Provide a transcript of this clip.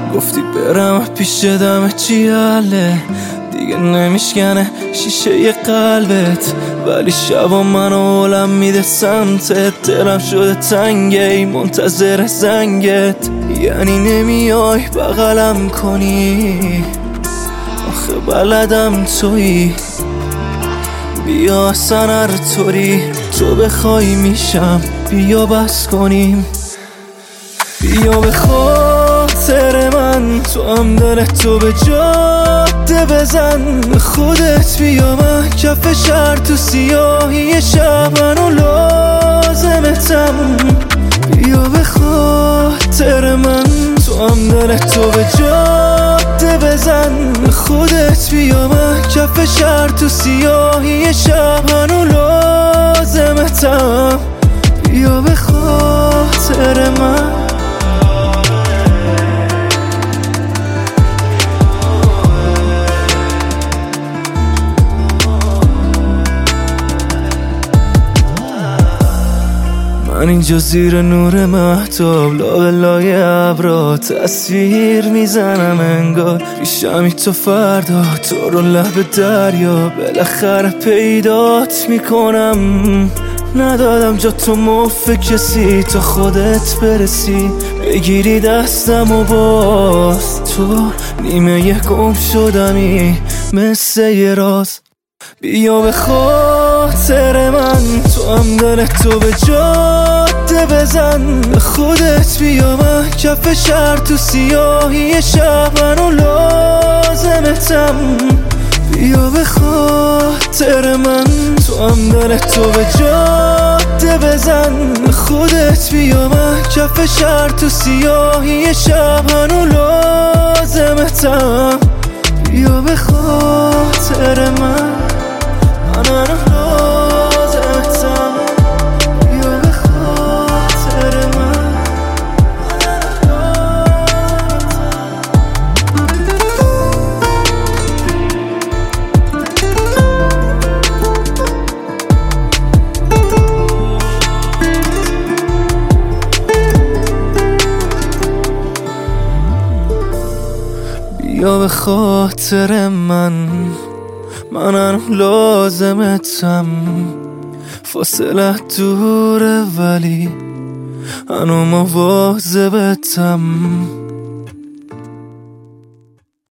گفتی برم پیش دم چیاله دیگه نمیشکنه شیشه ی قلبت، ولی شبا منو علم میده سمتت. دلم شده تنگه منتظر زنگت، یعنی نمیای بغلم کنی؟ آخه بلدم تویی، بیا اصلا هر طوری تو بخوای میشم، بیا بس کنیم. بیا به خاطر من تو هم دلتو به جاده بزن، خودت بیا من کف شهر تو سیاهی شب، منو لازمتم. بیا به خاطر من تو هم دلتو به جاده بزن، خودت بیا من کف شهر تو سیاهی شب، منو لازمتم. بیا به خاطر من. من اینجا زیر نور مهتاب لابلای ابرا تصویر میزنم، انگار پیشمی تو فردا تو رو لب دریا، بالاخره پیدات میکنم. ندادم جا تو مف کسی تا خودت برسی، بگیری دستم و باز تو نیمه یه گم شدمی مثل یه راز. بیا به خاطر من تو هم دلتو به جاده بزن، خودت بیا من کف شهر تو سیاهی شب، منو لازمتم. بیا به خاطر من تو هم دلتو به جاده بزن، خودت بیا من کف شهر تو سیاهی شب، منو لازمتم. بیا به خاطر من. بیا به خاطر منم لازمتم. فاصله دوره ولی هنو مواظبتم.